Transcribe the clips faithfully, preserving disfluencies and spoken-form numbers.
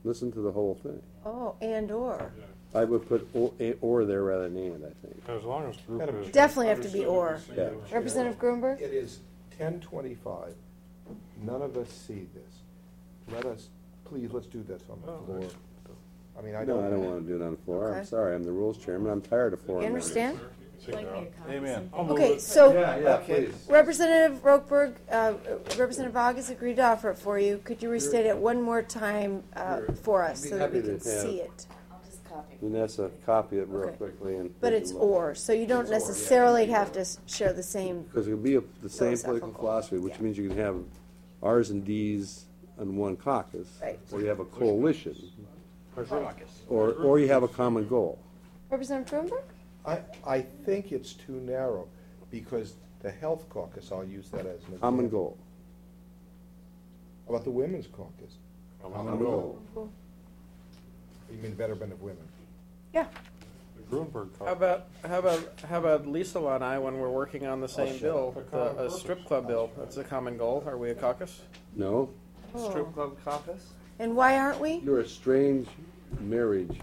Listen to the whole thing. Oh, and or. I would put or, or there rather than and, I think. As long as group is. Definitely have to be or. Yeah. Representative Grunberg? It is ten twenty-five. None of us see this. Let us, please, let's do this on the Oh, floor. that's- I mean, I No, don't. I don't want to do it on the floor. Okay. I'm sorry, I'm the rules chairman. I'm tired of floor You amendments. understand? Amen. Okay, so Yeah, yeah, please. Representative Rokeberg, uh, Representative Ogg has agreed to offer it for you. Could you restate it one more time uh, for us I'd be so that we happy can to have- see it? I'll just copy. Vanessa, copy it real Okay. quickly. and But take a it's look. or, so you don't necessarily have to s- share the same. Because it would be a, the same political Philosophical. philosophy, which Yeah. means you can have R's and D's on one caucus. Right. Or you have a coalition, Caucus. or, or you have a common goal. Representative Grunberg? I, I think it's too narrow, because the health caucus, I'll use that as an example. Common goal. How about the women's caucus? Common goal. You mean betterment of women? Yeah. The Grunberg How caucus. about, how about, how about Lisa and I when we're working on the same shut bill, up. the, a strip club bill? That's a common goal. Are we a caucus? No, Oh. club caucus? And why aren't we? you're a strange marriage.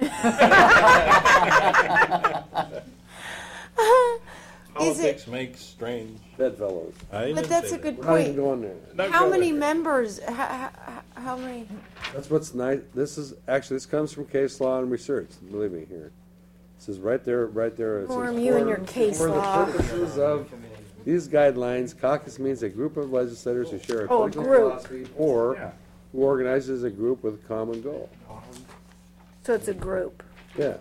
Is it, Politics makes strange. Bedfellows. but that's a good We're not even point. going there. How many members, how, how, how many? That's what's nice. This is, actually, this comes from case law and research, believe me here. It says right there, right there. it says, Form you and your "For- case For law." the purposes of these guidelines, caucus means a group of legislators who share a Oh, a political group. philosophy or who organizes a group with a common goal. So it's a group. Yeah.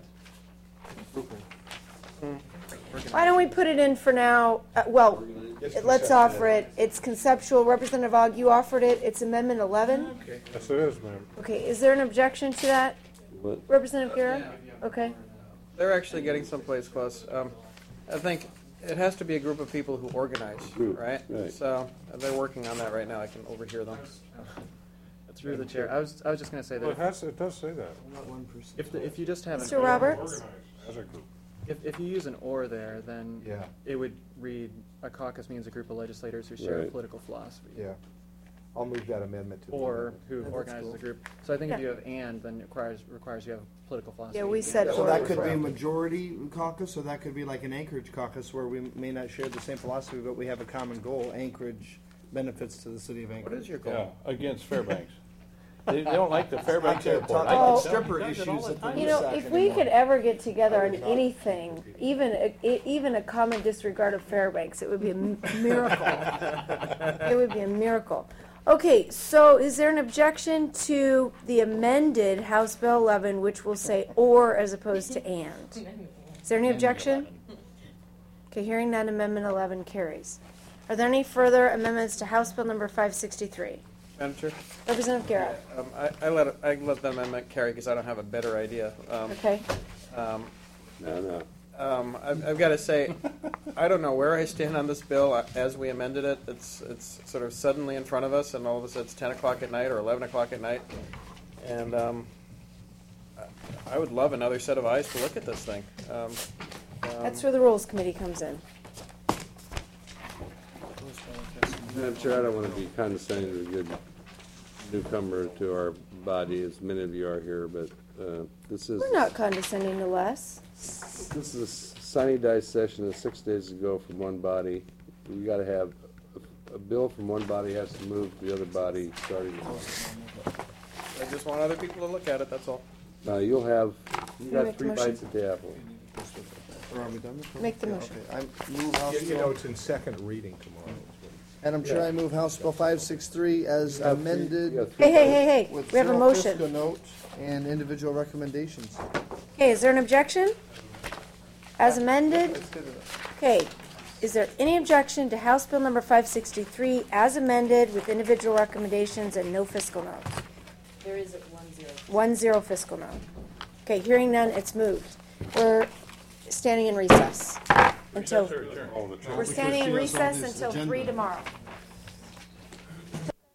Why don't we put it in for now? Uh, well, It's let's conceptual. offer it. It's conceptual. Representative Ogg, you offered it. It's Amendment eleven. Yes, it is, ma'am. Okay, is there an objection to that? But Representative Guerra? Okay. They're actually getting someplace close. Um, I think it has to be a group of people who organize, Group, right? right. So uh, they're working on that right now. I can overhear them. Through the chair, I was, I was just going to say Well, it that has, it does say that. if, the, if you just have an Mister or- Roberts? As a group. If, if you use an or there, then Yeah. it would read a caucus means a group of legislators who share a Right. political philosophy. Yeah. I'll move that amendment to. the Or amendment. who that's organizes cool. a group. So I think if Yeah. you have and, then it requires, requires you have political philosophy. Yeah, we said So or. that could be a majority caucus, or that could be like an Anchorage caucus where we may not share the same philosophy, but we have a common goal. Anchorage benefits to the city of What Anchorage. is your Yeah, goal? against Fairbanks. They, they don't like the Fairbanks Talk airport. about I can tell. stripper He does it all issues the at the time. You know, Sac if we anymore. could ever get together on anything, even a, e- even a common disregard of Fairbanks, it would be a m- miracle. It would be a miracle. Okay, so is there an objection to the amended House Bill eleven, which will say or as opposed to and? Is there any objection? Okay, hearing none, Amendment eleven carries. Are there any further amendments to House Bill number five sixty-three? Madam Chair? Representative Guerra. Um, I, I let it, I let the amendment carry because I don't have a better idea. Um, Okay. um, no, no. Um, I've, I've got to say, I don't know where I stand on this bill uh, as we amended it. It's it's sort of suddenly in front of us, and all of a sudden it's ten o'clock at night or eleven o'clock at night, and um, I- I would love another set of eyes to look at this thing. Um, um, That's where the Rules Committee comes in. Madam Chair, I don't want to be condescending to a good newcomer to our body, as many of you are here, but uh, this is We're not condescending to Les. this is a sine die session of six days ago from one body. We got to have a, a bill from one body has to move to the other body starting tomorrow. I just want other people to look at it. That's all. Now you'll have you you got make the three motion? bites at the apple. Or are we done with that? Make the Yeah, motion. okay. I move House You you know, Bill. it's in second reading tomorrow. Madam Chair, I move House Bill five sixty-three as You got three- amended you got three Hey, hey, bites. hey, hey, with we have a zero fiscal motion. note and individual recommendations. Okay, is there an objection? As amended? Okay, is there any objection to House Bill number five sixty-three as amended with individual recommendations and no fiscal note? There is a one zero. One zero fiscal note. Okay, hearing none, it's moved. We're standing in recess until, Oh, the we're standing in see us on recess this until agenda. three tomorrow.